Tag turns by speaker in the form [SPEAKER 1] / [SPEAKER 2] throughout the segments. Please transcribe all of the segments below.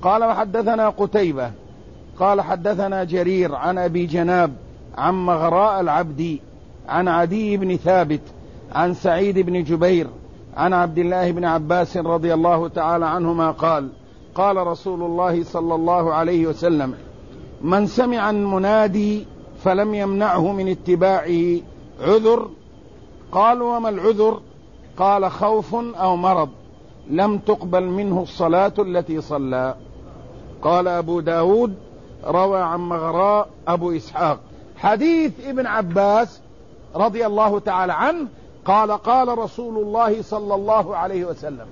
[SPEAKER 1] قال وحدثنا قتيبة قال حدثنا جرير عن أبي جناب عن مغراء العبدي عن عدي بن ثابت عن سعيد بن جبير عن عبد الله بن عباس رضي الله تعالى عنهما قال قال رسول الله صلى الله عليه وسلم: من سمع المنادي فلم يمنعه من اتباعه عذر. قالوا: وما العذر؟ قال: خوف أو مرض لم تقبل منه الصلاة التي صلى. قال أبو داود: روى عن مغراء أبو إسحاق. حديث ابن عباس رضي الله تعالى عنه قال: قال رسول الله صلى الله عليه وسلم: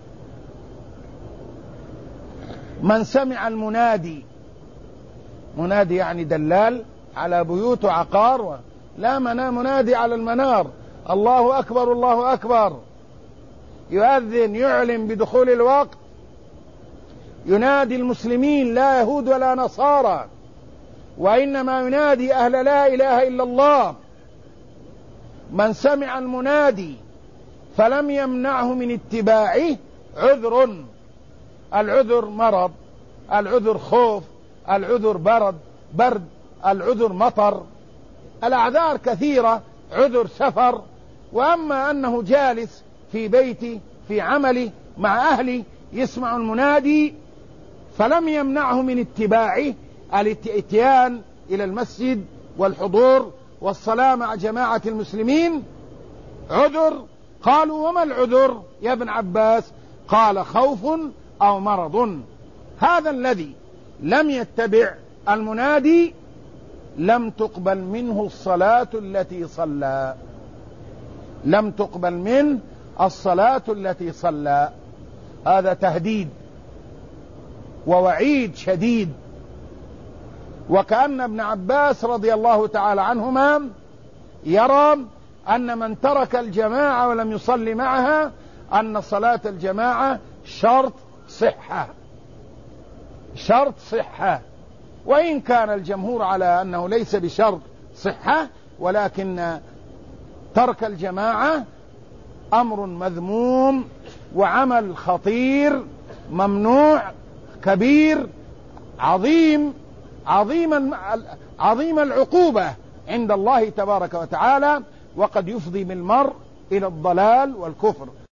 [SPEAKER 1] من سمع المنادي، منادي يعني دلال على بيوت وعقار، لا منادي على المنار، الله أكبر الله أكبر، يؤذن يعلم بدخول الوقت، ينادي المسلمين لا يهود ولا نصارى، وإنما ينادي أهل لا إله إلا الله. من سمع المنادي فلم يمنعه من اتباعه عذر، العذر مرض، العذر خوف، العذر برد، العذر مطر، الأعذار كثيرة، عذر سفر. وأما أنه جالس في بيتي في عملي مع أهلي يسمع المنادي فلم يمنعه من اتباعه الاتيان إلى المسجد والحضور والصلاة مع جماعة المسلمين، عذر. قالوا: وما العذر يا ابن عباس؟ قال: خوف أو مرض. هذا الذي لم يتبع المنادي لم تقبل منه الصلاة التي صلى، لم تقبل منه الصلاة التي صلى. هذا تهديد ووعيد شديد. وكأن ابن عباس رضي الله تعالى عنهما يرى أن من ترك الجماعة ولم يصلي معها أن صلاة الجماعة شرط صحة، شرط صحة، وإن كان الجمهور على أنه ليس بشرط صحة، ولكن ترك الجماعة أمر مذموم وعمل خطير ممنوع كبير عظيم العقوبة عند الله تبارك وتعالى، وقد يفضي بالمرء إلى الضلال والكفر.